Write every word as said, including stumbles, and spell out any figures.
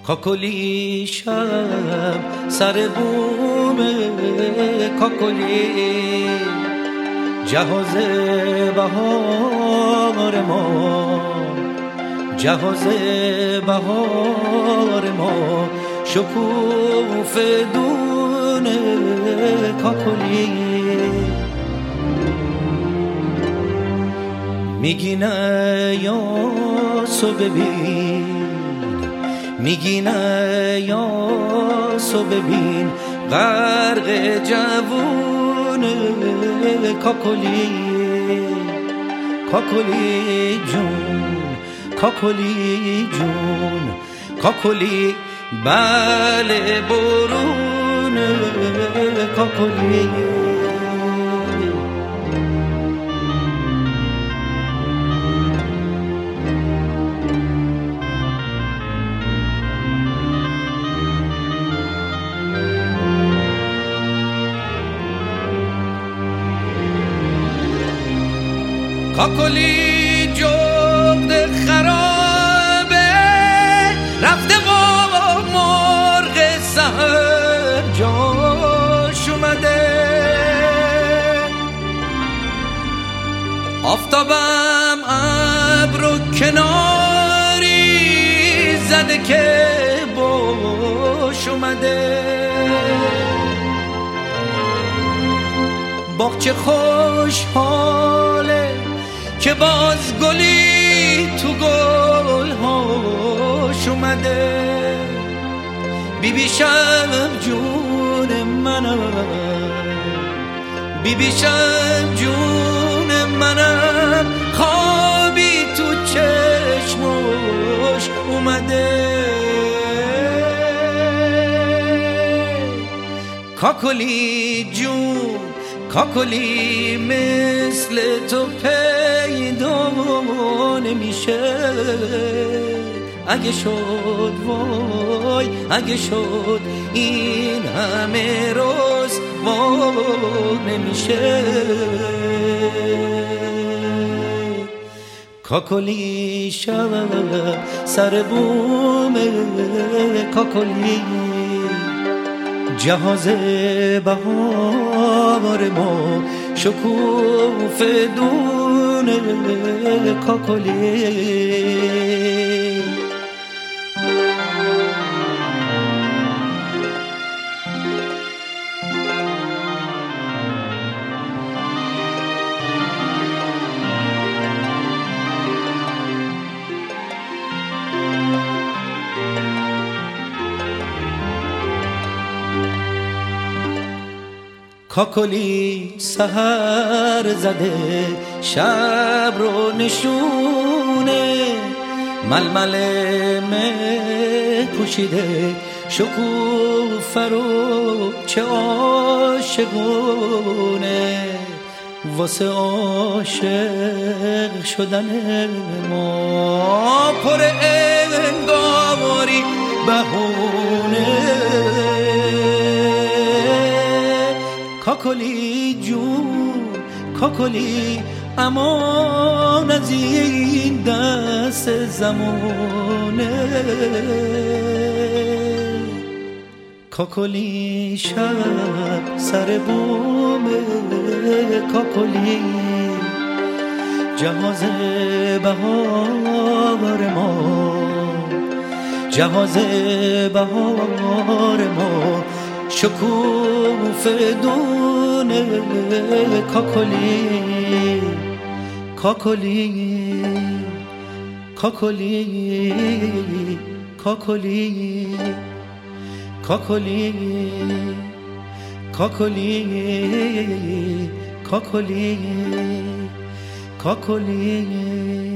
کاکلی شب سر بوم کاکلی جهاز بهار ما، جهاز بهار ما، شکوف دون کاکلی میگی نه یاسو ببین، میگی نه یاسو ببین، غرق جوون کاکلی، کاکلی جون، کاکلی جون، کاکلی بله برون کاکلی. کاکلی جغد خرابه رفته و مرغ سحر جاش اومده، آفتابم ابر و کناری زده که باش اومده، باغچه خوشحاله که باز گلی تو گلهاش اومده، بیبی شب جون منم، بیبی شب جون منم، خوابی تو چشمش اومده. کاکلی جون، کاکلی مثل تو پیدا نمیشه، اگه شد وای، اگه شد این همه روز وای نمیشه. کاکلی شب سر بوم کاکلی جهاز بهار ما، شکوف دون کاکلی. کاکلی سحر زده شب رو نشونه، ململ مه پوشیده شکوفه رو چه عاشقونه، واسه عاشق شدن ما پر انگاری بهونه. کاکلی جون، کاکلی امان از این دست زمانه، کاکلی شب سر بوم کاکلی جهاز بهار ما، جهاز بهار ما، شکوف دون کاکلی، کاکلی، کاکلی، کاکلی، کاکلی، کاکلی، کاکلی، کاکلی.